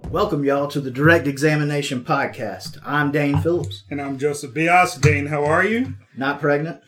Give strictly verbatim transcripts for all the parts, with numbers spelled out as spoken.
Welcome, y'all, to the Direct Examination Podcast. I'm Dane Phillips. And I'm Joseph Bias. Dane, how are you? Not pregnant.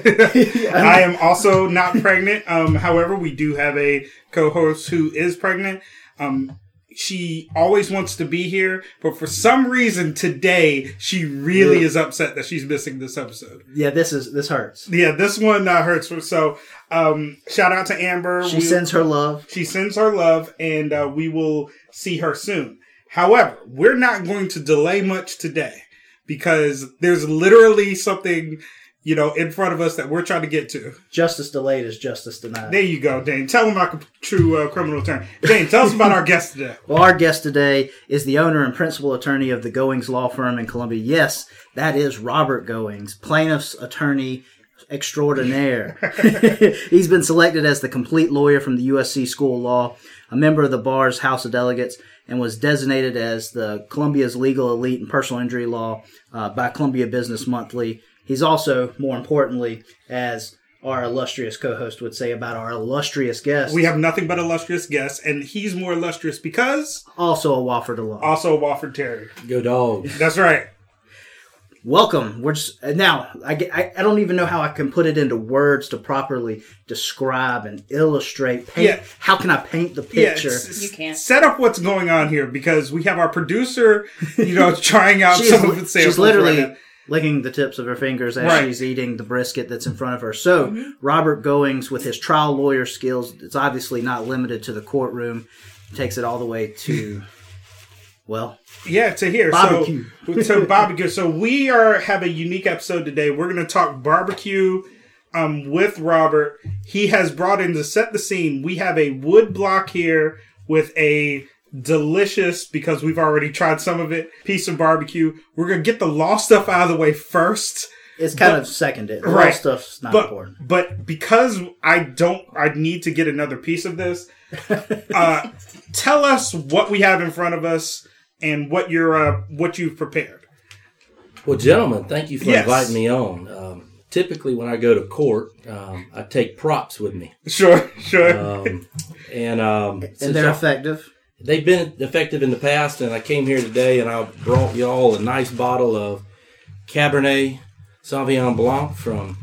I am also not pregnant. Um, however, we do have a co-host who is pregnant. Um, she always wants to be here, but for some reason today, she really yeah. is upset that she's missing this episode. Yeah, this is this hurts. Yeah, this one uh, hurts. So, um, shout out to Amber. She we, sends her love. She sends her love, and uh, we will see her soon. However, we're not going to delay much today because there's literally something, you know, in front of us that we're trying to get to. Justice delayed is justice denied. There you go, Dane. Tell them like a true uh, criminal attorney. Dane, tell us about our guest today. Well, our guest today is the owner and principal attorney of the Goings Law Firm in Columbia. Yes, that is Robert Goings, plaintiff's attorney extraordinaire. He's been selected as the complete lawyer from the U S C School of Law, a member of the Bar's House of Delegates, and was designated as the Columbia's legal elite in personal injury law uh, by Columbia Business Monthly. He's also, more importantly, as our illustrious co-host would say about our illustrious guest. We have nothing but illustrious guests, and he's more illustrious because... Also a Wofford alum. Also a Wofford Terrier. Go Dogs. That's right. Welcome. We're just, now, I, I, I don't even know how I can put it into words to properly describe and illustrate. Paint. Yeah. How can I paint the picture? Yeah, s- you can't. Set up what's going on here because we have our producer, you know, trying out some of the samples. She's literally right licking the tips of her fingers as right. she's eating the brisket that's in front of her. So, mm-hmm. Robert Goings, with his trial lawyer skills, it's obviously not limited to the courtroom. Takes it all the way to... Well, yeah, to here. Barbecue. So, so barbecue. So we are have a unique episode today. We're going to talk barbecue um, with Robert. He has brought in to set the scene. We have a wood block here with a delicious, because we've already tried some of it, piece of barbecue. We're going to get the law stuff out of the way first. It's kind but, of seconded. The right. law stuff's not but, important. But because I don't, I need to get another piece of this. uh, tell us what we have in front of us. And what you're, uh, what you've prepared. Well, gentlemen, thank you for yes. inviting me on. Um, typically, when I go to court, um, I take props with me. Sure, sure. Um, and um, and they're effective. They've been effective in the past, and I came here today, and I brought y'all a nice bottle of Cabernet Sauvignon Blanc from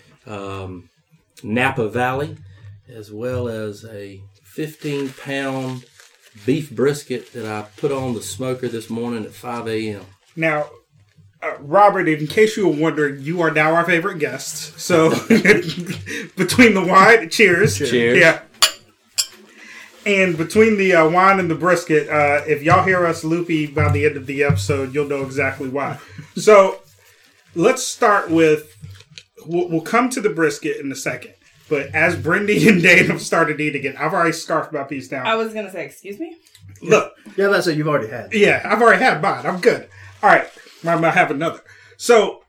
um, Napa Valley, as well as a fifteen pound beef brisket that I put on the smoker this morning at five a.m. Now, uh, Robert, in case you were wondering, you are now our favorite guest. So, between the wine, cheers. Cheers. Yeah. And between the uh, wine and the brisket, uh, if y'all hear us loopy by the end of the episode, you'll know exactly why. So, let's start with, we'll, we'll come to the brisket in a second. But as Brindy and Dane have started eating it, I've already scarfed my piece down. I was going to say, excuse me? Look. Yeah, that's what you've already had. Yeah, I've already had mine. I'm good. All right. I'm going to have another. So,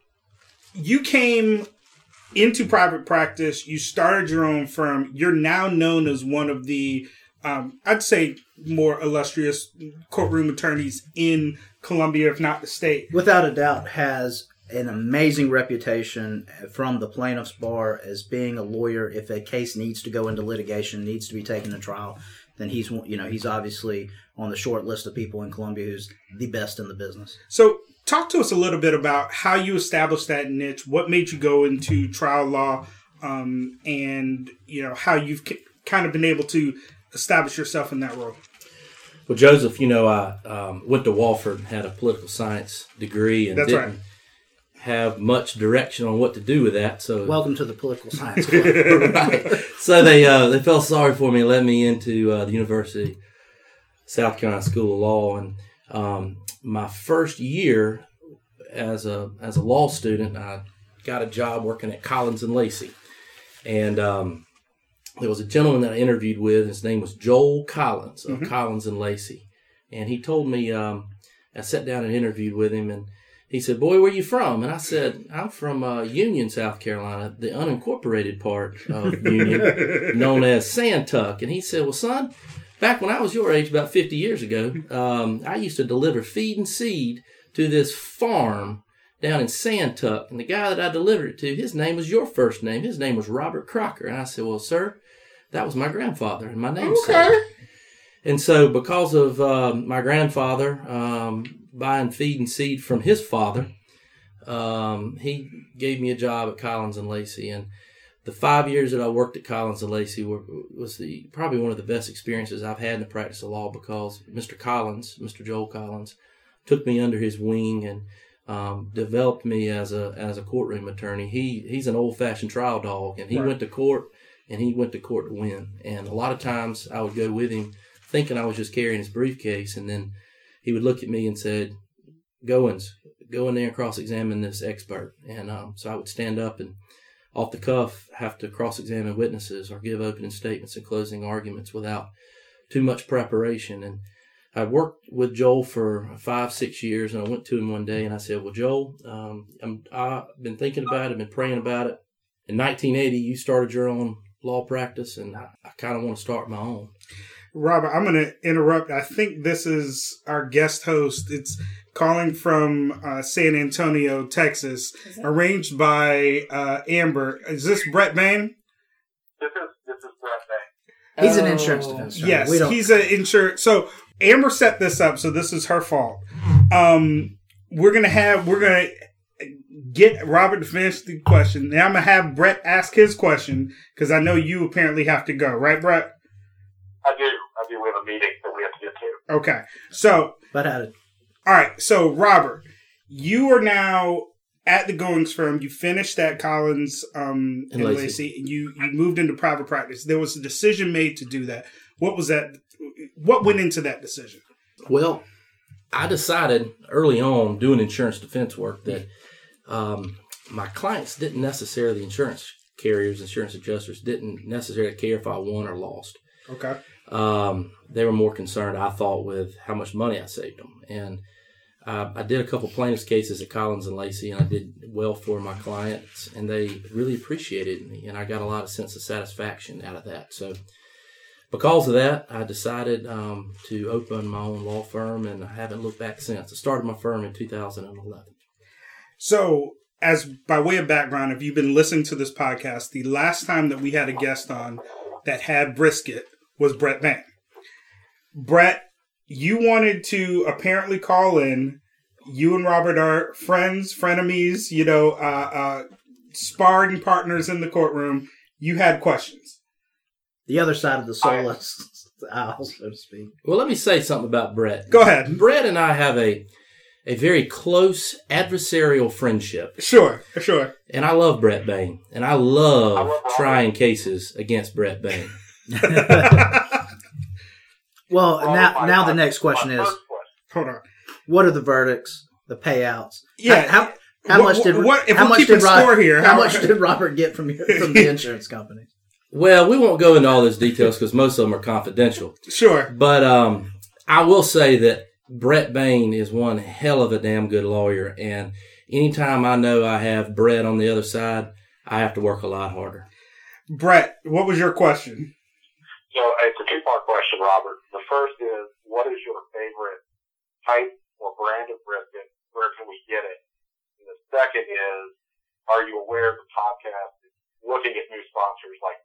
you came into private practice. You started your own firm. You're now known as one of the, um, I'd say, more illustrious courtroom attorneys in Columbia, if not the state. Without a doubt, has an amazing reputation from the plaintiff's bar as being a lawyer. If a case needs to go into litigation, needs to be taken to trial, then he's, you know, he's obviously on the short list of people in Columbia who's the best in the business. So talk to us a little bit about how you established that niche, what made you go into trial law, um, and, you know, how you've k- kind of been able to establish yourself in that role. Well, Joseph, you know, I um, went to Wofford, had a political science degree, and That's didn't right. have much direction on what to do with that. So welcome to the political science club. Right. So they uh, they felt sorry for me and let me into uh, the University of South Carolina School of Law. And um, my first year as a as a law student, I got a job working at Collins and Lacey. And um, there was a gentleman that I interviewed with. His name was Joel Collins of mm-hmm. Collins and Lacey. And he told me, um, I sat down and interviewed with him, and he said, "Boy, where you from?" And I said, "I'm from uh, Union, South Carolina, the unincorporated part of Union, known as Santuck." And he said, "Well, son, back when I was your age, about fifty years ago, um, I used to deliver feed and seed to this farm down in Santuck. And the guy that I delivered it to, his name was your first name. His name was Robert Crocker." And I said, "Well, sir, that was my grandfather and my namesake." Okay. And so because of um, my grandfather um, buying feed and seed from his father, um, he gave me a job at Collins and Lacey. And the five years that I worked at Collins and Lacey were, was the probably one of the best experiences I've had in the practice of law, because Mister Collins, Mister Joel Collins, took me under his wing and um, developed me as a as a courtroom attorney. He he's an old-fashioned trial dog, and he Right. went to court, and he went to court to win. And a lot of times I would go with him thinking I was just carrying his briefcase, and then he would look at me and said, Goins, go in there and cross-examine this expert. And um, so I would stand up and off the cuff have to cross-examine witnesses or give opening statements and closing arguments without too much preparation. And I worked with Joel for five, six years, and I went to him one day and I said, well, Joel, um, I'm, I've been thinking about it, been praying about it. In nineteen eighty, you started your own law practice, and I, I kind of want to start my own. Robert, I'm going to interrupt. I think this is our guest host. It's calling from uh, San Antonio, Texas, arranged by uh, Amber. Is this Brett Bain? This is this is Brett Bain. He's an Oh, insurance defense attorney. Yes, We don't- he's an insurance. So Amber set this up, so this is her fault. Um, we're gonna have we're gonna get Robert to finish the question. Now I'm gonna have Brett ask his question, because I know you apparently have to go, right, Brett? I do. I do. We have a meeting that we have to get to. Okay. So, But how did all right. So, Robert, you are now at the Goings firm. You finished at Collins um, And and Lacey. Lacey, and you you moved into private practice. There was a decision made to do that. What was that? What went into that decision? Well, I decided early on doing insurance defense work that um, my clients didn't necessarily, insurance carriers, insurance adjusters, didn't necessarily care if I won or lost. Okay. Um, they were more concerned, I thought, with how much money I saved them. And uh, I did a couple plaintiffs' cases at Collins and Lacey, and I did well for my clients, and they really appreciated me, and I got a lot of sense of satisfaction out of that. So because of that, I decided um, to open my own law firm, and I haven't looked back since. I started my firm in two thousand eleven. So, as by way of background, if you've been listening to this podcast, the last time that we had a guest on that had brisket was Brett Bain. Brett, you wanted to apparently call in. You and Robert are friends, frenemies, you know, uh, uh, sparring partners in the courtroom. You had questions. the other side of the soulless aisle, so to speak? Well, let me say something about Brett. Go ahead. Brett and I have a a very close adversarial friendship. Sure, sure. And I love Brett Bain. And I love, I love Robert. trying cases against Brett Bain. Well, Well, now my- now the my- next question my is, first question. Hold on. what are the verdicts, the payouts? Yeah. How, how, how What- much did what- if how we're much keeping did Ro- score here, How how- much did Robert get from your, from the insurance company? Well, we won't go into all those details because most of them are confidential. Sure. But um, I will say that Brett Bain is one hell of a damn good lawyer. And anytime I know I have Brett on the other side, I have to work a lot harder. Brett, what was your question? So it's a two-part question, Robert. The first is, what is your favorite type or brand of brisket? Where can we get it? And the second is, are you aware of the podcast looking at new sponsors like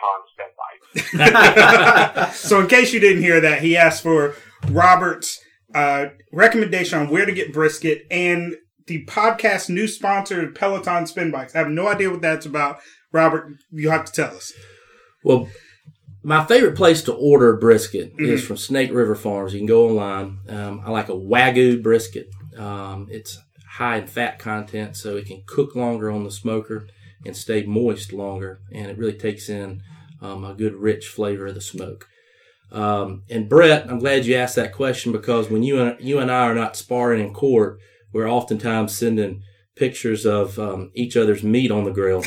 Peloton Spin Bike? So in case you didn't hear that, he asked for Robert's uh, recommendation on where to get brisket and the podcast new sponsor, Peloton Spin Bikes. I have no idea what that's about. Robert, you have to tell us. Well, my favorite place to order brisket Mhm. is from Snake River Farms. You can go online. Um, I like a Wagyu brisket. Um, it's high in fat content, so it can cook longer on the smoker and stay moist longer, and it really takes in um, a good rich flavor of the smoke. Um, and Brett, I'm glad you asked that question, because when you and, you and I are not sparring in court, we're oftentimes sending pictures of um, each other's meat on the grill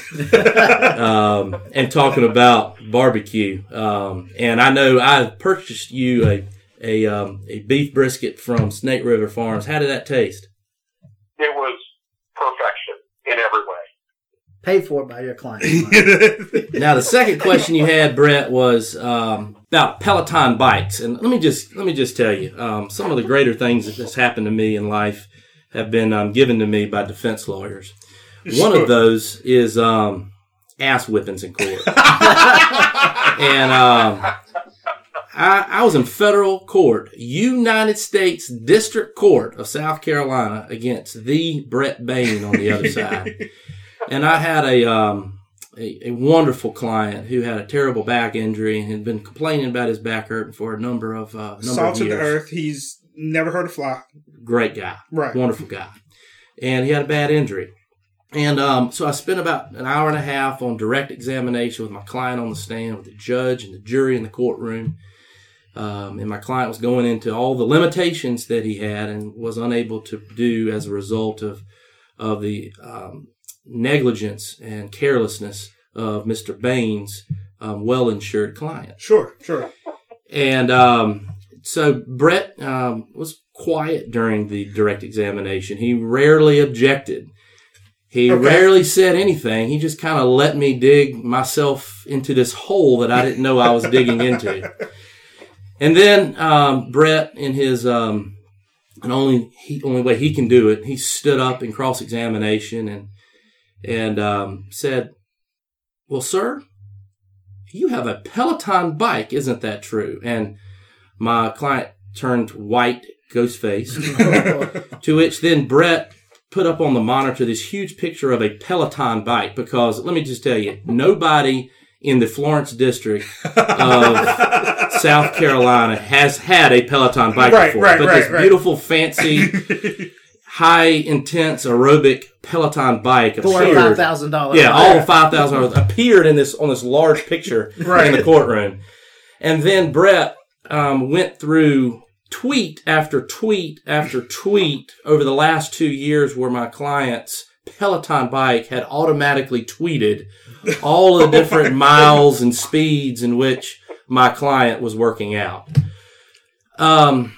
um, and talking about barbecue. Um, and I know I purchased you a a, um, a beef brisket from Snake River Farms. How did that taste? It was perfection in every way. Paid for by your client. Now, the second question you had, Brett, was um, about Peloton bikes. And let me just let me just tell you, um, some of the greater things that has happened to me in life have been um, given to me by defense lawyers. One of those is um, ass whippings in court. And um, I, I was in federal court, United States District Court of South Carolina, against the Brett Bain on the other side. And I had a, um, a a wonderful client who had a terrible back injury and had been complaining about his back hurting for a number of uh, number Salt of of years. the earth. He's never heard a fly. Great guy. Right. Wonderful guy. And he had a bad injury. And um, so I spent about an hour and a half on direct examination with my client on the stand, with the judge and the jury in the courtroom. Um, and my client was going into all the limitations that he had and was unable to do as a result of of the um, negligence and carelessness of Mister Bain's um, well-insured client. Sure, sure. And um, so Brett um, was quiet during the direct examination. He rarely objected. He Okay. rarely said anything. He just kind of let me dig myself into this hole that I didn't know I was digging into. And then um, Brett, in his um, and only he, only way he can do it, he stood up in cross examination and and um, said, "Well, sir, you have a Peloton bike, isn't that true?" And my client turned white, ghost face. To which then Brett put up on the monitor this huge picture of a Peloton bike, because let me just tell you, nobody in the Florence district of South Carolina has had a Peloton bike Right, before. right, but right, this right. beautiful, fancy, high intense aerobic Peloton bike Four or appeared. five thousand dollars. Yeah, all five thousand dollars appeared in this on this large picture Right. in the courtroom. And then Brett um, went through tweet after tweet after tweet over the last two years where my client's Peloton bike had automatically tweeted all of the different miles and speeds in which my client was working out. Um,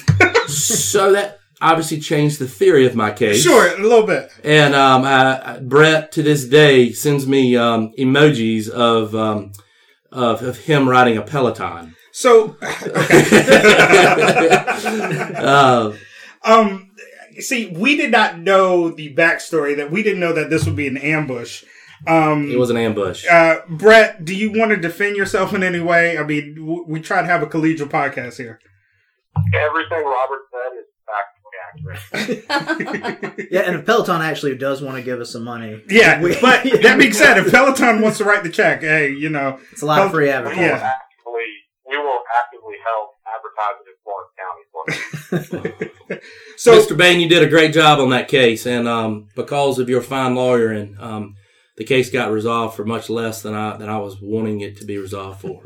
so that obviously changed the theory of my case. Sure, a little bit. And um, I, I- Brett, to this day, sends me um, emojis of, um, of of him riding a Peloton. So, okay. Uh, um, see, we did not know the backstory. That we didn't know that this would be an ambush. Um, it was an ambush. uh, Brett, do you want to defend yourself in any way? I mean, w- we try to have a collegial podcast here. Everything Robert said is factually accurate. Yeah, and if Peloton actually does want to give us some money, Yeah, we- but that being said, if Peloton wants to write the check, hey, you know, it's a lot of free We will advertising. Yeah. actively, we will actively help advertise it in Florence County for you. so Mister Bain, you did a great job on that case, and um, because of your fine lawyer, and um, the case got resolved for much less than I than I was wanting it to be resolved for.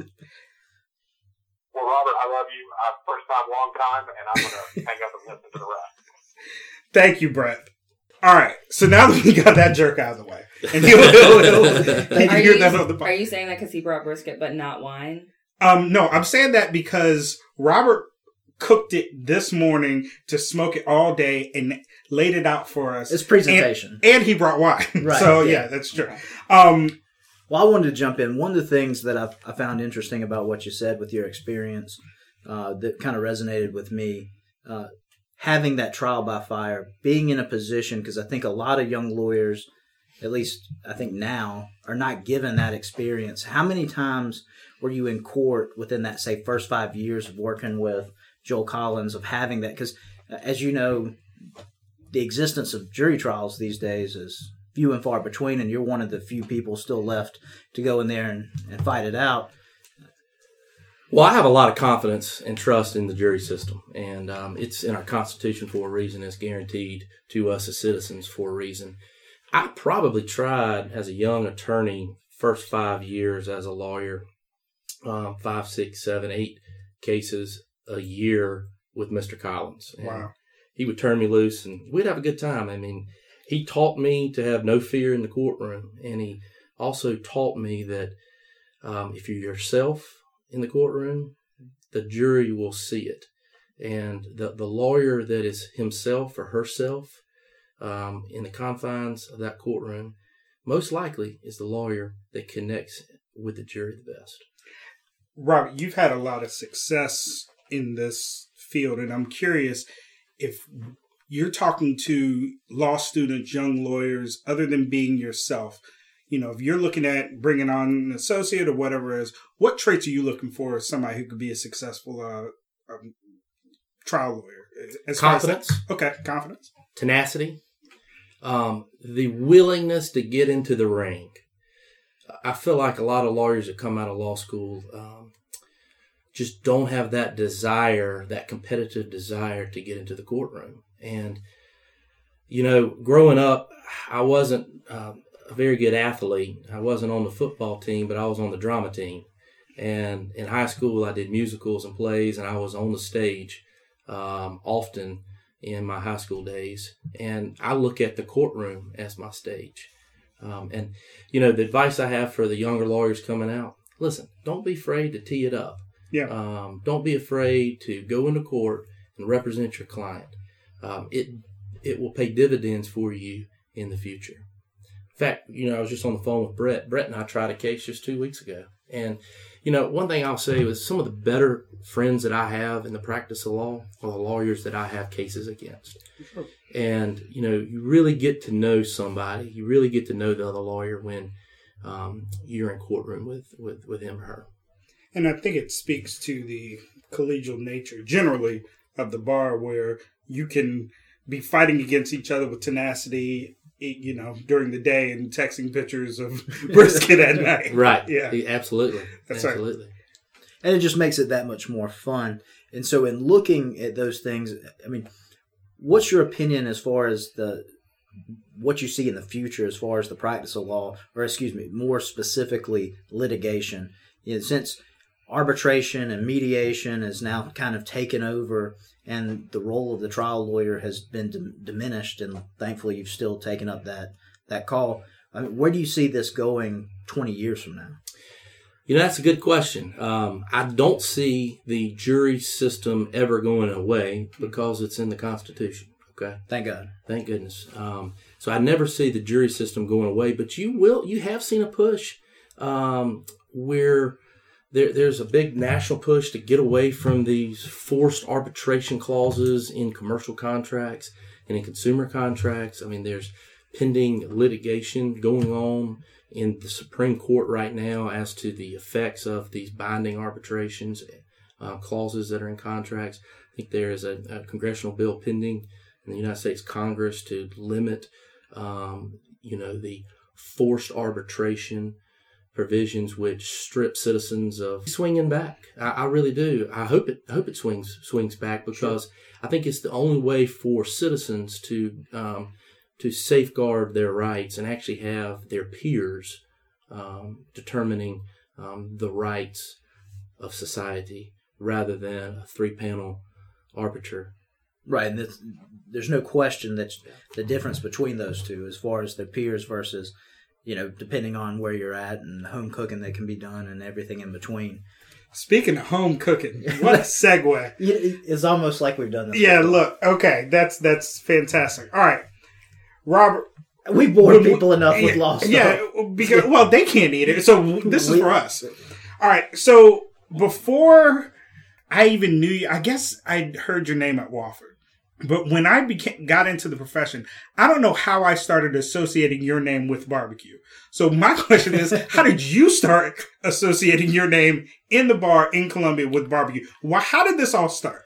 Well, Robert, I love you. Uh, first time, long time, and I'm going to hang up and listen to the rest. thank you, Brett. All right, so now that we got that jerk out of the way, and he'll, he'll, he'll, he Are can hear you, that on the are you saying that because he brought brisket but not wine? Um, no, I'm saying that because Robert cooked it this morning to smoke it all day and laid it out for us. It's presentation. And, and he brought wine. Right, So, yeah. yeah, that's true. Um, Well, I wanted to jump in. One of the things that I, I found interesting about what you said with your experience uh, that kind of resonated with me, uh, having that trial by fire, being in a position, because I think a lot of young lawyers, at least I think now, are not given that experience. How many times were you in court within that, say, first five years of working with Joel Collins, of having that? Because, as you know, the existence of jury trials these days is few and far between, and you're one of the few people still left to go in there and, and fight it out. Well, I have a lot of confidence and trust in the jury system, and um, it's in our Constitution for a reason. It's guaranteed to us as citizens for a reason. I probably tried as a young attorney, first five years as a lawyer, um, five, six, seven, eight cases a year with Mister Collins. And wow. he would turn me loose, and we'd have a good time. I mean, he taught me to have no fear in the courtroom, and he also taught me that um, if you're yourself in the courtroom, the jury will see it. And the, the lawyer that is himself or herself um, in the confines of that courtroom, most likely is the lawyer that connects with the jury the best. Robert, you've had a lot of success in this field, and I'm curious if you're talking to law students, young lawyers, other than being yourself, you know, if you're looking at bringing on an associate or whatever it is, what traits are you looking for as somebody who could be a successful uh, um, trial lawyer? As far as that- Confidence. okay, confidence. Tenacity, um, the willingness to get into the ring. I feel like a lot of lawyers that come out of law school um, just don't have that desire, that competitive desire to get into the courtroom. And, you know, growing up, I wasn't uh, a very good athlete. I wasn't on the football team, but I was on the drama team. And in high school, I did musicals and plays, and I was on the stage um, often in my high school days. And I look at the courtroom as my stage. Um, and, you know, the advice I have for the younger lawyers coming out, listen, don't be afraid to tee it up. Yeah. Um, don't be afraid to go into court and represent your client. Um, it it will pay dividends for you in the future. In fact, you know, I was just on the phone with Brett. Brett and I tried a case just two weeks ago. And, you know, one thing I'll say is some of the better friends that I have in the practice of law are the lawyers that I have cases against. Sure. And, you know, you really get to know somebody. You really get to know the other lawyer when um, you're in courtroom with, with, with him or her. And I think it speaks to the collegial nature generally of the bar, where you can be fighting against each other with tenacity, you know, during the day and texting pictures of brisket at night. Right. Yeah. Absolutely. That's Absolutely. right. And it just makes it that much more fun. And so in looking at those things, I mean, what's your opinion as far as the what you see in the future as far as the practice of law, or excuse me, more specifically litigation? You know, since arbitration and mediation is now kind of taken over and the role of the trial lawyer has been d- diminished, and thankfully you've still taken up that, that call. I mean, where do you see this going twenty years from now? You know, that's a good question. Um, I don't see the jury system ever going away because it's in the Constitution. Okay. Thank God. Thank goodness. Um, so I never see the jury system going away, but you will, you have seen a push um, where there, there's a big national push to get away from these forced arbitration clauses in commercial contracts and in consumer contracts. I mean, there's pending litigation going on in the Supreme Court right now as to the effects of these binding arbitrations uh, clauses that are in contracts. I think there is a, a congressional bill pending in the United States Congress to limit, um, you know, the forced arbitration provisions which strip citizens of swinging back. I, I really do. I hope it. I hope it swings swings back because sure. I think it's the only way for citizens to um, to safeguard their rights and actually have their peers um, determining um, the rights of society rather than a three-panel arbiter. Right, and this, there's no question that the difference between those two as far as their peers versus, you know, depending on where you're at and home cooking that can be done and everything in between. Speaking of home cooking, what a segue. It's almost like we've done this. Yeah, before. look, okay, that's that's fantastic. All right, Robert. We bored people enough with yeah, law stuff. Yeah, because, well, they can't eat it, so this is We- for us. All right, so before I even knew you, I guess I heard your name at Wofford. But when I became, got into the profession, I don't know how I started associating your name with barbecue. So my question is, how did you start associating your name in the bar in Columbia with barbecue? Why? How did this all start?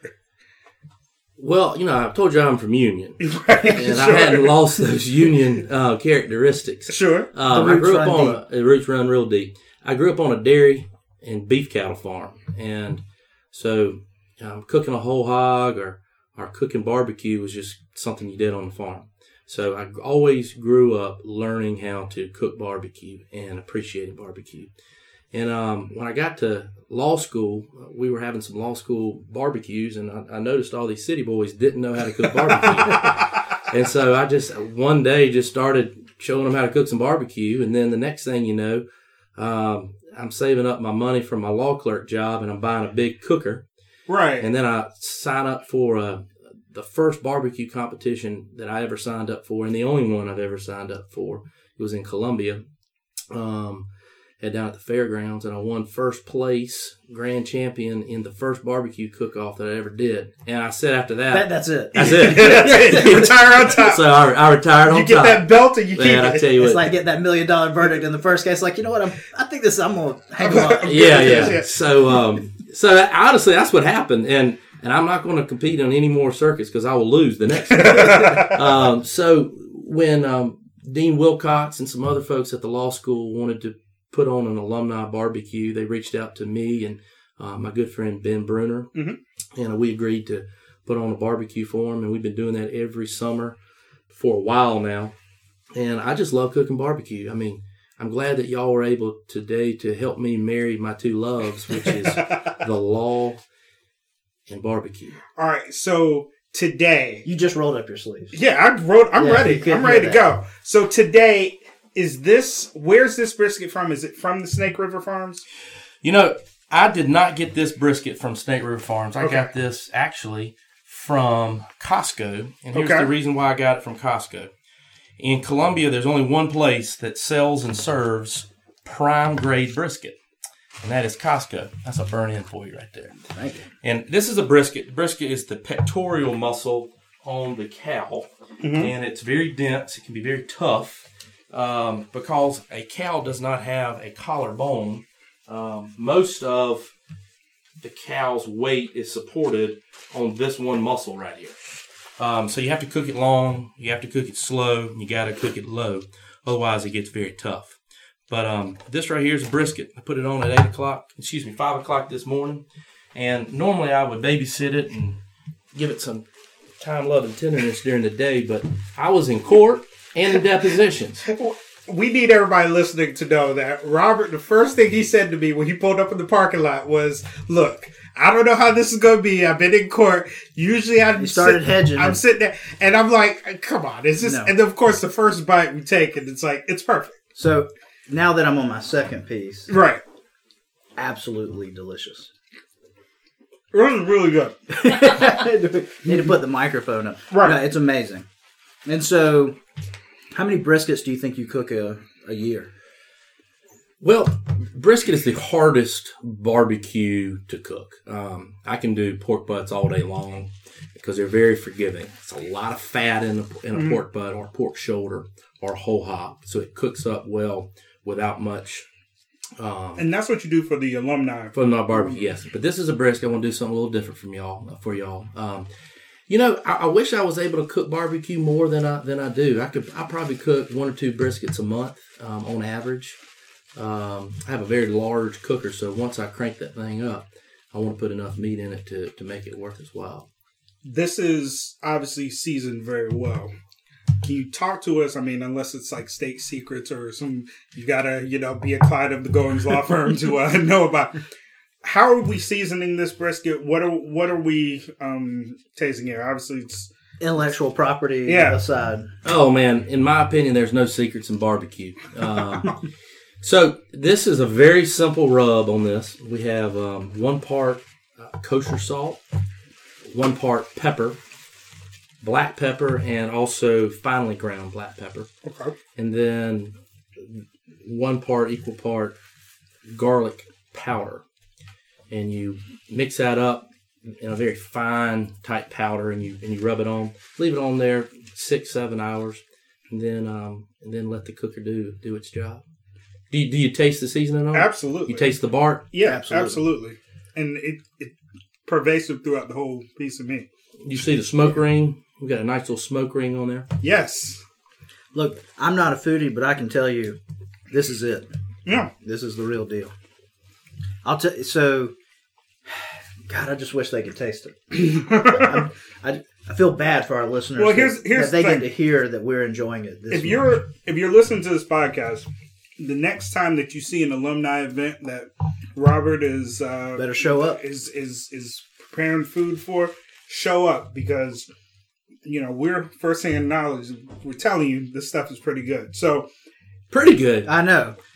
Well, you know, I told you I'm from Union, Right, and sure. I hadn't lost those Union uh, characteristics. Sure. Um, The I roots grew up run on a, the roots run real deep. I grew up on a dairy and beef cattle farm, and so um, cooking a whole hog or or cooking barbecue was just something you did on the farm. So I always grew up learning how to cook barbecue and appreciating barbecue. And um, when I got to law school, we were having some law school barbecues, and I, I noticed all these city boys didn't know how to cook barbecue. And so I just one day just started showing them how to cook some barbecue, and then the next thing you know, um, I'm saving up my money from my law clerk job, and I'm buying a big cooker. Right. And then I sign up for uh, the first barbecue competition that I ever signed up for, and the only one I've ever signed up for. It was in Columbia. Um, had down at the fairgrounds, and I won first place, grand champion in the first barbecue cook-off that I ever did. And I said after that, That, that's it. that's it. That's it. Retire on top. So I, I retired on You get top. that belt and you keep Man, I it. tell you It's what. like getting that million dollar verdict in the first case. Like, you know what? I'm, I think this, I'm going to hang them up. yeah, yeah. Yeah. So, um, so honestly, that's what happened, and and I'm not going to compete on any more circuits because I will lose the next one. um, so when um, Dean Wilcox and some other folks at the law school wanted to put on an alumni barbecue, they reached out to me and uh, my good friend Ben Bruner, Mm-hmm. and we agreed to put on a barbecue for them, and we've been doing that every summer for a while now. And I just love cooking barbecue. I mean, I'm glad that y'all were able today to help me marry my two loves, which is the law and barbecue. All right, so today, You just rolled up your sleeves. yeah, I wrote. I'm Yeah, you ready. couldn't I'm ready do to go. So today, is this? Where's this brisket from? Is it from the Snake River Farms? You know, I did not get this brisket from Snake River Farms. I Okay. got this actually from Costco. And here's Okay. the reason why I got it from Costco. In Columbia, there's only one place that sells and serves prime grade brisket, and that is Costco. That's a burn in for you right there. Thank you. And this is a brisket. The brisket is the pectoral muscle on the cow, and it's very dense. It can be very tough um, because a cow does not have a collarbone. Um, most of the cow's weight is supported on this one muscle right here. Um, so you have to cook it long, you have to cook it slow, and you got to cook it low. Otherwise, it gets very tough. But um, this right here is a brisket. I put it on at eight o'clock, excuse me, five o'clock this morning. And normally I would babysit it and give it some time, love, and tenderness during the day. But I was in court and in depositions. We need everybody listening to know that Robert, the first thing he said to me when he pulled up in the parking lot was, look, I don't know how this is going to be. I've been in court. Usually I'm You started sit- hedging. I'm sitting there and I'm like, come on, is this? No. And then of course the first bite we take and it's like, it's perfect. So now that I'm on my second piece, Right. absolutely delicious. It was really good. Need to put the microphone up. Right. No, it's amazing. And so, how many briskets do you think you cook a, a year? Well, brisket is the hardest barbecue to cook. Um, I can do pork butts all day long because they're very forgiving. It's a lot of fat in a, in a Mm-hmm. pork butt or pork shoulder or whole hop, so it cooks up well without much um, And that's what you do for the alumni. from my barbecue. Yes, but this is a brisket. I want to do something a little different from y'all for y'all. Um, you know, I, I wish I was able to cook barbecue more than I than I do. I could I probably cook one or two briskets a month um, on average. Um, I have a very large cooker, so once I crank that thing up, I want to put enough meat in it to, to make it worth its while. This is obviously seasoned very well. Can you talk to us? I mean, unless it's like state secrets or some, you gotta, you know, be a client of the Goings Law Firm to uh, know about. How are we seasoning this brisket? What are what are we um, tasting here? Obviously, it's Intellectual property Yeah. aside. Oh man, in my opinion, there's no secrets in barbecue. Um, so this is a very simple rub on this. We have um, one part uh, kosher salt, one part pepper, black pepper, and also finely ground black pepper, okay. and then one part equal part garlic powder. And you mix that up in a very fine, tight powder, and you and you rub it on. Leave it on there six, seven hours, and then um, and then let the cooker do do its job. Do you, do you taste the seasoning on it? Absolutely. You taste the bark. Yeah, Absolutely. absolutely. And it it pervasive throughout the whole piece of meat. You see the smoke ring. We got a nice little smoke ring on there. Yes. Look, I'm not a foodie, but I can tell you, this is it. Yeah. This is the real deal. I'll tell you. So, God, I just wish they could taste it. I, I, I feel bad for our listeners. Well, here's- that, here's that they the get thing. to hear that we're enjoying it. This If you're if you're listening to this podcast, the next time that you see an alumni event that Robert is uh, better show up. is is is preparing food for, show up because you know we're firsthand knowledge. We're telling you this stuff is pretty good. So Pretty good. I know.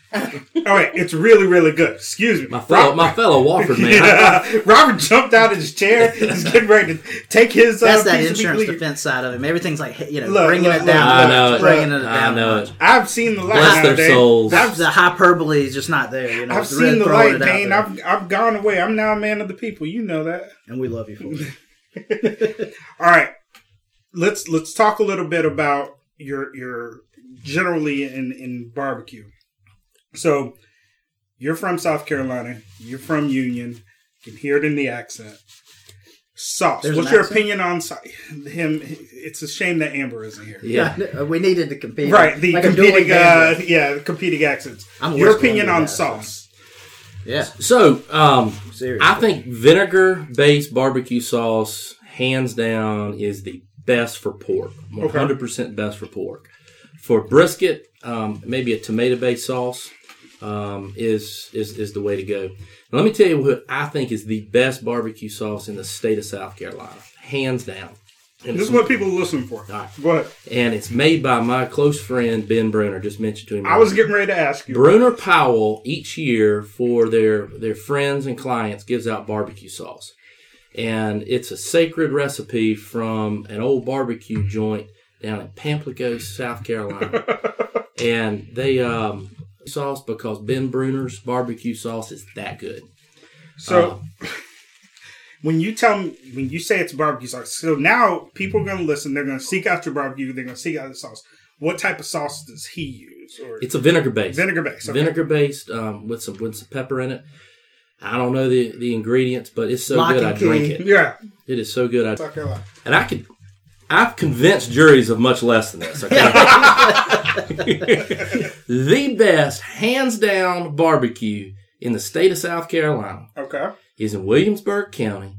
All right, it's really, really good. Excuse me. My fellow, my fellow Wofford man. Yeah, Robert jumped out of his chair. He's getting ready to take his. That's uh, that piece of insurance meat. defense side of him. Everything's like, you know, Look, bringing look, it down. I know it. Bringing it I down. know a bunch. it. I've seen the light. Bless their nowadays. souls. I've, The hyperbole is just not there. You know, I've It's really seen the throwing light, it out Dane. there. I've I've gone away. I'm now a man of the people. You know that. And we love you for it. All right, let's let's talk a little bit about your your generally in in barbecue. So you're from South Carolina. You're from Union. You can hear it in the accent. Sauce. There's What's an your accent? opinion on sa- him? It's a shame that Amber isn't here. Yeah. we needed to compete. Right, the Like I'm doing competing, with uh, banjo. yeah, the competing accents. I'm a Your West opinion Columbia on guy, so- sauce? Yeah, So, um, seriously. I think vinegar-based barbecue sauce, hands down, is the best for pork. one hundred percent best for pork. For brisket, um, maybe a tomato-based sauce um, is, is is the way to go. Now, let me tell you what I think is the best barbecue sauce in the state of South Carolina, hands down. And This is it's- what people are listening for. All right. Go ahead. And it's made by my close friend Ben Bruner. Just mentioned to him. I was getting ready to ask you. Bruner Powell each year for their their friends and clients gives out barbecue sauce, and it's a sacred recipe from an old barbecue joint down in Pamplico, South Carolina, and they um, sauce because Ben Bruner's barbecue sauce is that good. So Uh, when you tell me, when you say it's barbecue sauce, so now people are going to listen. They're going to seek out your barbecue. They're going to seek out the sauce. What type of sauce does he use? Or It's a vinegar based. vinegar based. Okay. Vinegar based um, with some with some pepper in it. I don't know the, the ingredients, but it's so Lock good and I drink key. it. Yeah. It is so good I South Carolina. and I could I've convinced juries of much less than this. Okay? The best, hands down, barbecue in the state of South Carolina Okay. is in Williamsburg County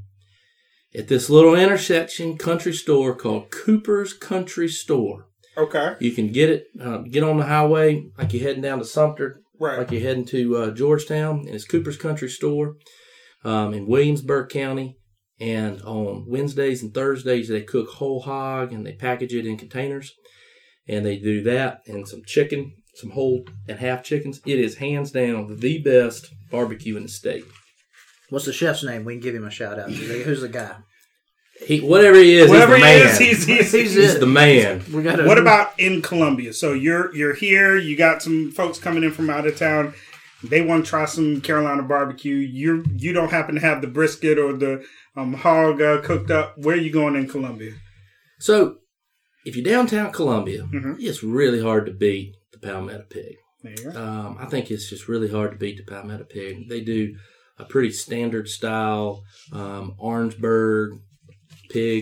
at this little intersection country store called Cooper's Country Store. Okay. You can get it, uh, get on the highway like you're heading down to Sumter, Right. like you're heading to uh, Georgetown, and it's Cooper's Country Store um, in Williamsburg County. And on Wednesdays and Thursdays, they cook whole hog and they package it in containers. And they do that and some chicken, some whole and half chickens. It is hands down the best barbecue in the state. What's the chef's name? We can give him a shout out. Who's the guy? He, whatever he is, Whatever he's he the man. is, he's, he's, He's he's He's the man. We got. What about in Columbia? So you're you're here. You got some folks coming in from out of town. They want to try some Carolina barbecue. You you don't happen to have the brisket or the um, hog uh, cooked up. Where are you going in Columbia? So, if you're downtown Columbia, Mhm. it's really hard to beat the Palmetto Pig. There you go. Um, I think it's just really hard to beat the Palmetto Pig. They do a pretty standard style um, Orangeburg pig.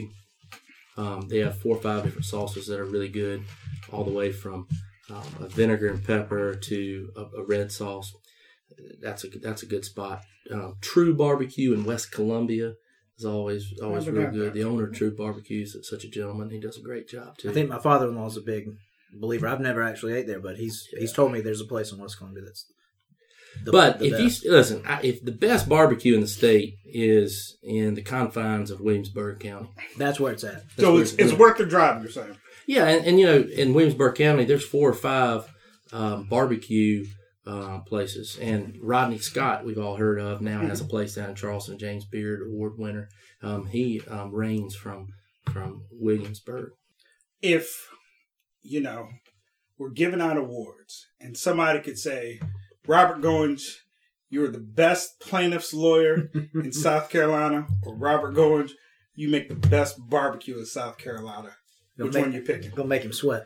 Um, they have four or five different sauces that are really good, all the way from um, a vinegar and pepper to a, a red sauce. That's a that's a good spot. Um, True Barbecue in West Columbia is always always Never real had good. that. The owner of True Barbecue is such a gentleman. He does a great job too. I think my father-in-law is a big believer. I've never actually ate there, but he's he's told me there's a place in West Columbia that's. The, But the if best. you listen, I, if the best barbecue in the state is in the confines of Williamsburg County, That's where it's at. So where it's it's it's at. worth the drive. You're saying. yeah, and, and you know, in Williamsburg County, there's four or five um, barbecue uh, places, and Rodney Scott, we've all heard of, now has a place down in Charleston. James Beard Award winner. Um, he um, reigns from from Williamsburg. If you know we're giving out awards, and somebody could say, Robert Goins, you're the best plaintiff's lawyer in South Carolina, or Robert Goins, you make the best barbecue in South Carolina. Gonna Which make- one you picking? Gonna make him sweat.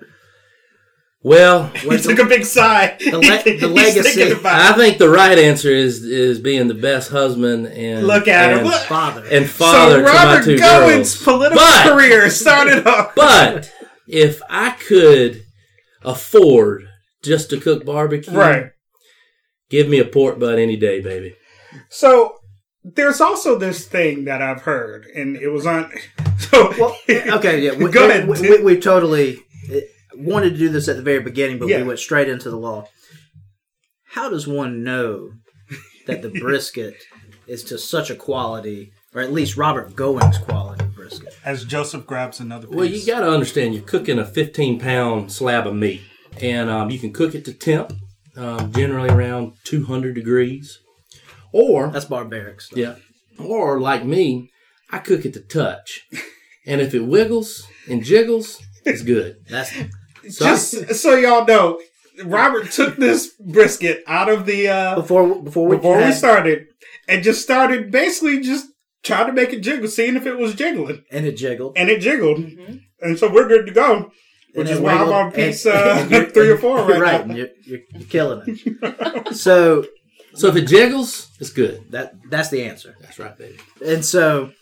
Well, He took a big sigh. The le- the He's legacy. thinking about I it. think the right answer is is being the best husband and Look at him. and, Look. Father. and father So to my Robert two Goins' girls. political But- career started off. But if I could afford just to cook barbecue, Right. give me a pork butt any day, baby. So there's also this thing that I've heard, and it was on. So Well, okay, yeah. We, Go ahead. We, we, we totally uh, wanted to do this at the very beginning, but Yeah. we went straight into the law. How does one know that the brisket is to such a quality, or at least Robert Goings' quality brisket? As Joseph grabs another piece. Well, you got to understand, you're cooking a fifteen pound slab of meat, and um, you can cook it to temp. um, generally around two hundred degrees. Or, That's barbaric stuff. yeah, or like me, I cook it to touch. And if it wiggles and jiggles, it's good. That's So Just so y'all know, Robert took this brisket out of the uh, before before we before we had- started and just started basically just trying to make it jiggle, seeing if it was jiggling, and it jiggled. and it jiggled, Mm-hmm. and so we're good to go. Which And is it why I'm wiggled, on piece and- uh, and you're- three or and- four right, right, now. and you're, you're, you're killing it. So so if it jiggles, it's good. that that's the answer. That's right, baby. And so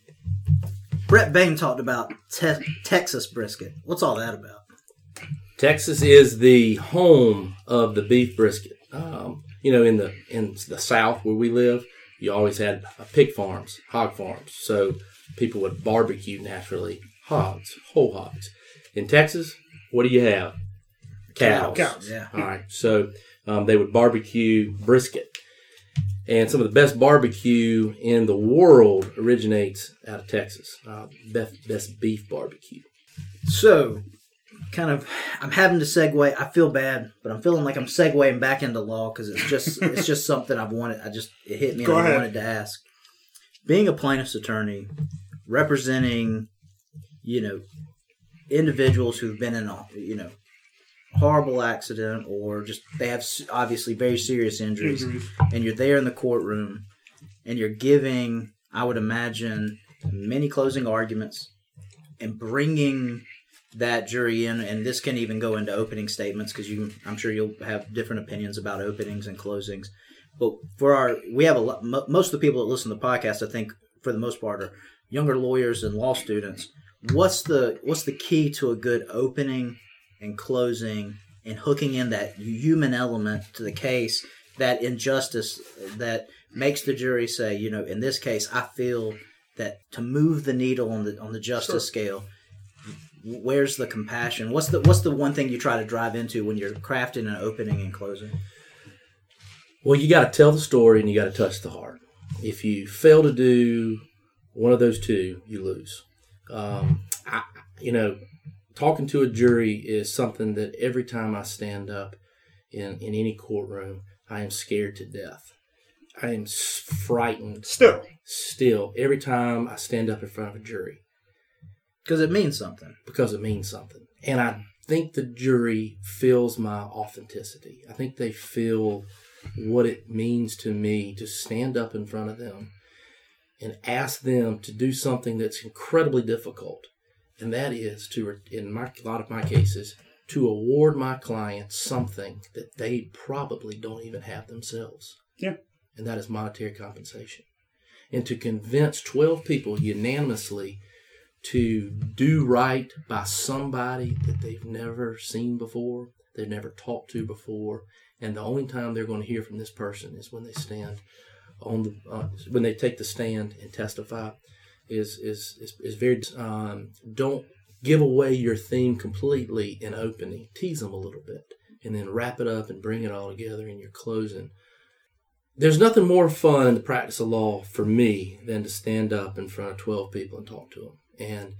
Brett Bain talked about te- Texas brisket. What's all that about? Texas is the home of the beef brisket. Um, you know, in the in the South where we live, you always had uh, pig farms, hog farms. So people would barbecue naturally hogs, whole hogs. In Texas, what do you have? Cows. Cows. Yeah. All right. So um, they would barbecue brisket. And some of the best barbecue in the world originates out of Texas. Uh, best, best beef barbecue. So, kind of, I'm having to segue. I feel bad, but I'm feeling like I'm segueing back into law because it's just it's just something I've wanted. I just it hit me Go and I ahead. wanted to ask. Being a plaintiff's attorney, representing, you know, individuals who've been in a you know horrible accident or just they have s- obviously very serious injuries, Injuries. and you're there in the courtroom, and you're giving, I would imagine, many closing arguments, and bringing that jury in, and this can even go into opening statements because you, I'm sure you'll have different opinions about openings and closings. But for our, we have a lot, mo- most of the people that listen to the podcast, I think, for the most part, are younger lawyers and law students. What's the what's the key to a good opening and closing and hooking in that human element to the case, that injustice that makes the jury say, you know, in this case, I feel that to move the needle on the on the justice Sure. scale, where's the compassion? What's the what's the one thing you try to drive into when you're crafting an opening and closing? Well, you got to tell the story and you got to touch the heart. If you fail to do one of those two, you lose. Um, I, you know, talking to a jury is something that every time I stand up in, in any courtroom, I am scared to death. I am s- frightened Still, still every time I stand up in front of a jury Because it means something. because it means something. And I think the jury feels my authenticity. I think they feel what it means to me to stand up in front of them and ask them to do something that's incredibly difficult. And that is to, in my, a lot of my cases, to award my client something that they probably don't even have themselves. Yeah. And that is monetary compensation. And to convince twelve people unanimously to do right by somebody that they've never seen before, they've never talked to before, and the only time they're going to hear from this person is when they stand on the uh, when they take the stand and testify, is is is, is very um, don't give away your theme completely in opening. Tease them a little bit, and then wrap it up and bring it all together in your closing. There's nothing more fun in the practice of law for me than to stand up in front of twelve people and talk to them. And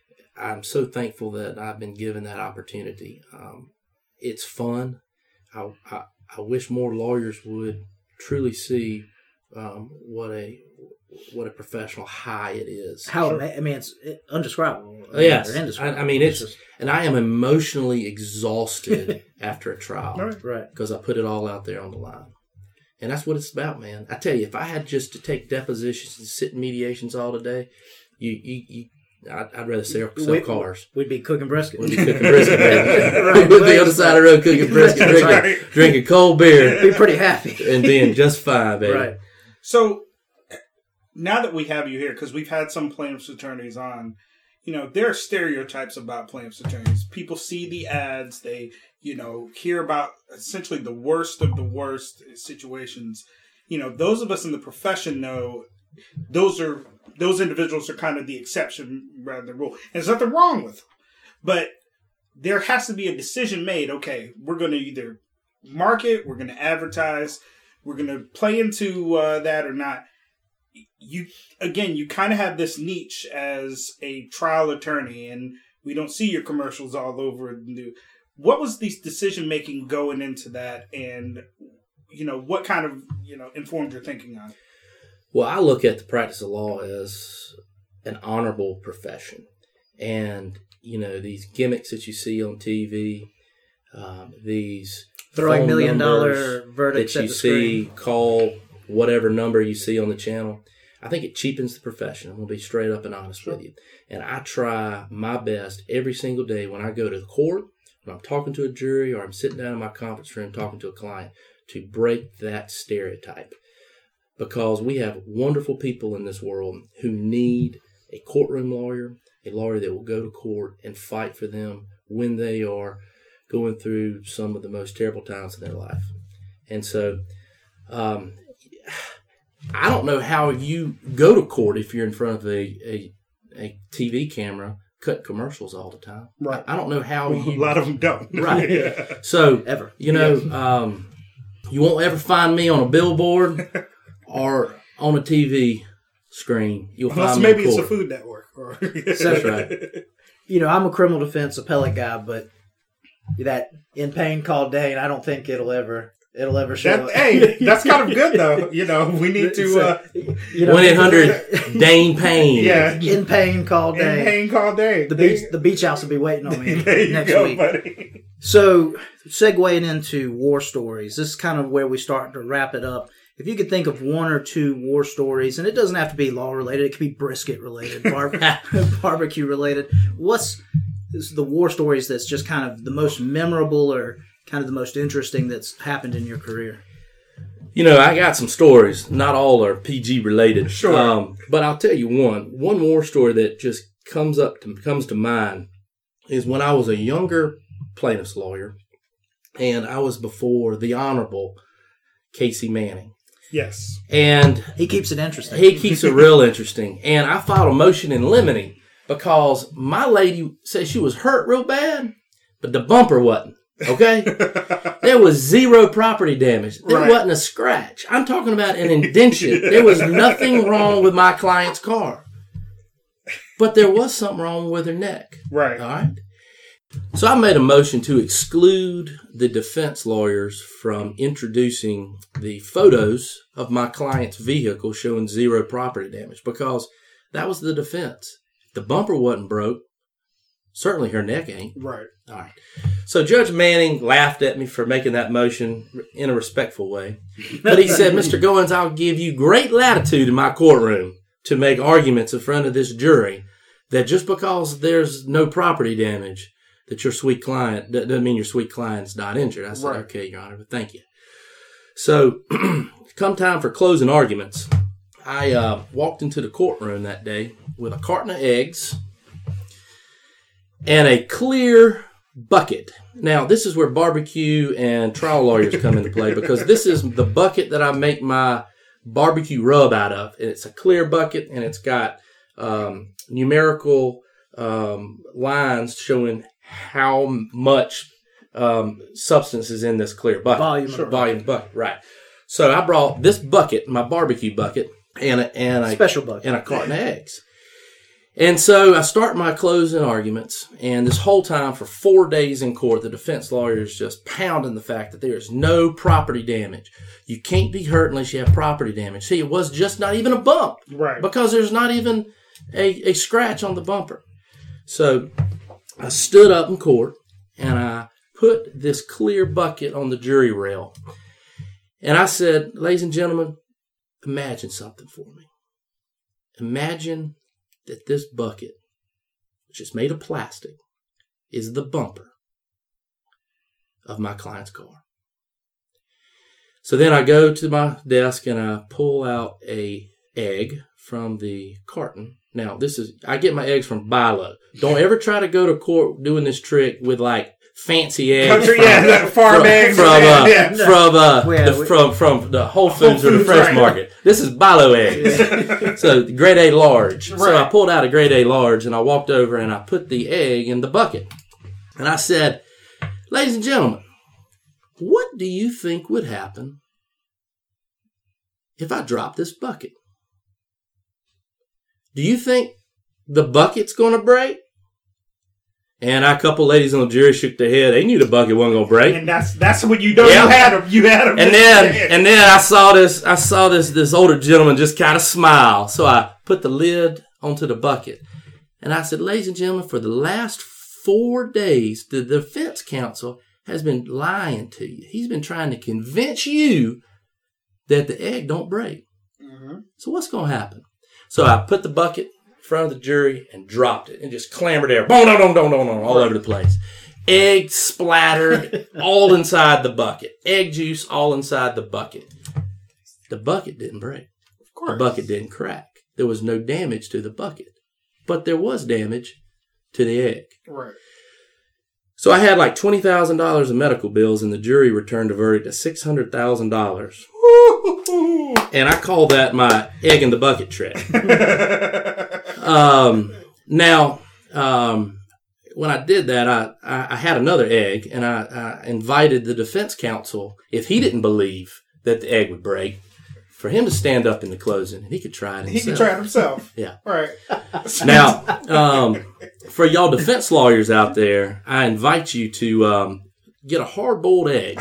I'm so thankful that I've been given that opportunity. Um, it's fun. I, I I wish more lawyers would truly see um, what a what a professional high it is. How ama- I mean, it's it, undescribable. Yes, Or I, indescribable. I mean it's, just and I am emotionally exhausted after a trial all right. right. because I put it all out there on the line. And that's what it's about, man. I tell you, if I had just to take depositions and sit in mediations all today, you, you, you I'd, I'd rather sell, sell We- cars. We'd be cooking brisket. We'd be cooking brisket, baby. Right. We'd be on the side of the road cooking brisket, That's drinking, right. drinking cold beer, Be pretty happy. and being just fine, baby. Right. So now that we have you here, because we've had some plaintiffs' attorneys on, you know, there are stereotypes about plaintiffs' attorneys. People see the ads, they, you know, hear about essentially the worst of the worst situations. You know, those of us in the profession know those are those individuals are kind of the exception rather than the rule. And there's nothing wrong with them. But there has to be a decision made. Okay, we're going to either market, we're going to advertise, we're going to play into uh, that or not. You again, you kind of have this niche as a trial attorney, and we don't see your commercials all over. what was the decision making going into that, and you know what kind of you know informed your thinking on it? Well, I look at the practice of law as an honorable profession, and you know these gimmicks that you see on T V, um, these throwing phone million dollar numbers verdicts that at you the see, screen. call whatever number you see on the channel. I think it cheapens the profession. I'm going to be straight up and honest Sure. with you. And I try my best every single day when I go to the court, when I'm talking to a jury, or I'm sitting down in my conference room talking to a client, to break that stereotype. Because we have wonderful people in this world who need a courtroom lawyer, a lawyer that will go to court and fight for them when they are going through some of the most terrible times in their life. And so, um, I don't know how you go to court if you're in front of a, a, a T V camera, cut commercials all the time. Right. I, I don't know how Well, you... a lot of them don't. Right. Yeah. So, Ever. you know, um, you won't ever find me on a billboard or on a T V screen. You'll Unless find me in maybe it's a court. Food Network. Or That's right. You know, I'm a criminal defense appellate guy, but that in pain called Dane, I don't think it'll ever it'll ever show That, up. hey, that's kind of good though. You know, we need to. So, Uh, you know, one eight hundred Dane Payne. yeah, in pain called in Dane. pain call day. The beach the beach house will be waiting on me There you next go, week. buddy. So, segueing into war stories, this is kind of where we start to wrap it up. If you could think of one or two war stories, and it doesn't have to be law related, it could be brisket related, bar- barbecue related. What's this is the war stories that's just kind of the most memorable or kind of the most interesting that's happened in your career? You know, I got some stories. Not all are P G related. Sure. Um, but I'll tell you one. One war story that just comes up to, comes to mind is when I was a younger plaintiff's lawyer, and I was before the Honorable Casey Manning. Yes. And He keeps it interesting. he keeps it real interesting. And I filed a motion in limine because my lady said she was hurt real bad, but the bumper wasn't. Okay? There was zero property damage. There Right. wasn't a scratch. I'm talking about an indention. There was nothing wrong with my client's car. But there was something wrong with her neck. Right. All right? So I made a motion to exclude the defense lawyers from introducing the photos of my client's vehicle showing zero property damage because that was the defense. The bumper wasn't broke. Certainly her neck ain't. Right. All right. So Judge Manning laughed at me for making that motion in a respectful way. But he said, Mister Goins, I'll give you great latitude in my courtroom to make arguments in front of this jury that just because there's no property damage, that your sweet client, that doesn't mean your sweet client's not injured. I said, Right. okay, Your Honor, but thank you. So come time for closing arguments, I uh, walked into the courtroom that day with a carton of eggs and a clear bucket. Now, this is where barbecue and trial lawyers come into play because this is the bucket that I make my barbecue rub out of. And it's a clear bucket, and it's got um, numerical um, lines showing how much um, substance is in this clear bucket. Volume of Sure. the Volume bucket, right. So I brought this bucket, my barbecue bucket, and a, and a, Special bucket. and a carton of eggs. And so I start my closing arguments, and this whole time for four days in court, the defense lawyer is just pounding the fact that there is no property damage. You can't be hurt unless you have property damage. See, it was just not even a bump Right. because there's not even a, a scratch on the bumper. So I stood up in court, and I put this clear bucket on the jury rail. And I said, ladies and gentlemen, imagine something for me. Imagine that this bucket, which is made of plastic, is the bumper of my client's car. So then I go to my desk and I pull out a egg from the carton. Now, this is, I get my eggs from Bilo. Don't ever try to go to court doing this trick with like fancy eggs. Country, from, yeah, that farm from, eggs. From, uh, yeah. from, uh, Yeah, the, we- from, from the Whole Foods or the Foods, Fresh right. Market. This is Bilo eggs. So grade A large. So I Right. pulled out a grade A large and I walked over and I put the egg in the bucket. And I said, ladies and gentlemen, what do you think would happen if I drop this bucket? Do you think the bucket's going to break? And a couple ladies on the jury shook their head. They knew the bucket wasn't gonna break. And that's that's when you know Yeah. you had him. You had him. And then and then I saw this I saw this this older gentleman just kind of smile. So I put the lid onto the bucket. And I said, ladies and gentlemen, for the last four days, the defense counsel has been lying to you. He's been trying to convince you that the egg don't break. Mm-hmm. So what's going to happen? So I put the bucket in front of the jury and dropped it and just clambered there, boom, boom, boom, boom, boom, boom, all over the place. Egg splattered all inside the bucket. Egg juice all inside the bucket. The bucket didn't break. Of course. The bucket didn't crack. There was no damage to the bucket. But there was damage to the egg. Right. So I had like twenty thousand dollars in medical bills, and the jury returned a verdict of six hundred thousand dollars. And I call that my egg in the bucket trick. um, now, um, when I did that, I, I, I had another egg, and I, I invited the defense counsel, if he didn't believe that the egg would break, for him to stand up in the closing, and he could try it himself. He can try it himself. Yeah. Right. Now, um, for y'all defense lawyers out there, I invite you to um, get a hard-boiled egg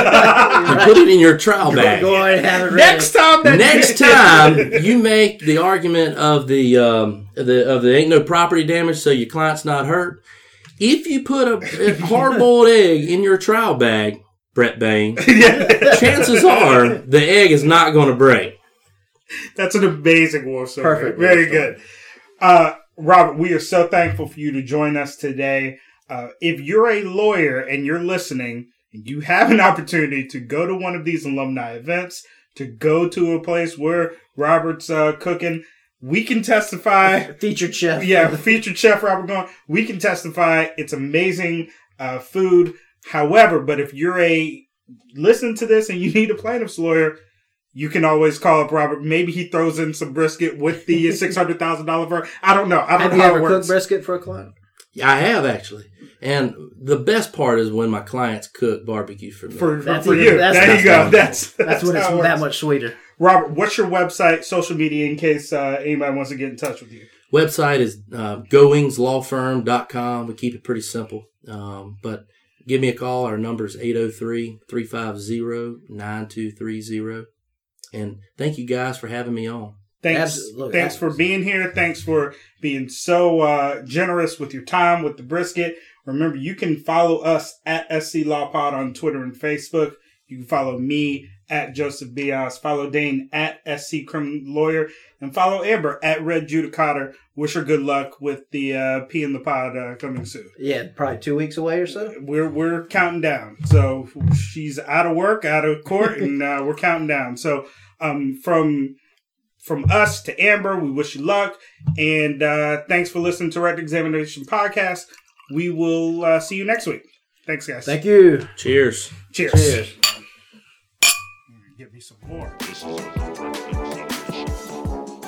and put it in your trial bag. Go ahead and have it ready. Next time, that Next time you make the argument of the um, the of the ain't no property damage, so your client's not hurt. If you put a, a hard-boiled egg in your trial bag, Brett Bain, chances are the egg is not going to break. That's an amazing war story. Perfect. Very good. Uh, Robert, we are so thankful for you to join us today. Uh, if you're a lawyer and you're listening, and you have an opportunity to go to one of these alumni events, to go to a place where Robert's uh, cooking, we can testify. Featured chef. Yeah, featured chef Robert Goings. We can testify. It's amazing uh, food. However, but if you're a listen to this and you need a plaintiff's lawyer, you can always call up Robert. Maybe he throws in some brisket with the six hundred thousand dollar firm. I don't know. I don't Have know you how ever it cooked works. brisket for a client? Yeah, I have actually. And the best part is when my clients cook barbecue for me. For, for, That's for even- you. that's- there that's you go. how- That's, that's, That's when it's how it that works. much sweeter. Robert, what's your website, social media, in case uh, anybody wants to get in touch with you? Website is uh, goings law firm dot com. We keep it pretty simple. Um, but give me a call. Our number is eight oh three, three five zero, nine two three zero. And thank you guys for having me on. Thanks, Absolutely. thanks for being here. Thanks for being so uh, generous with your time with the brisket. Remember, you can follow us at S C Law Pod on Twitter and Facebook. You can follow me at Joseph Bias. Follow Dane at S C Criminal Lawyer, and follow Amber at Red Judicator. Wish her good luck with the uh, P in the Pod uh, coming soon. Yeah, probably two weeks away or so. We're we're counting down. So she's out of work, out of court, and uh, we're counting down. So um, from from us to Amber, we wish you luck, and uh, thanks for listening to Direct Examination Podcast. We will uh, see you next week. Thanks, guys. Thank you. Cheers. Cheers. Cheers. Give me some more. This is a direct examination.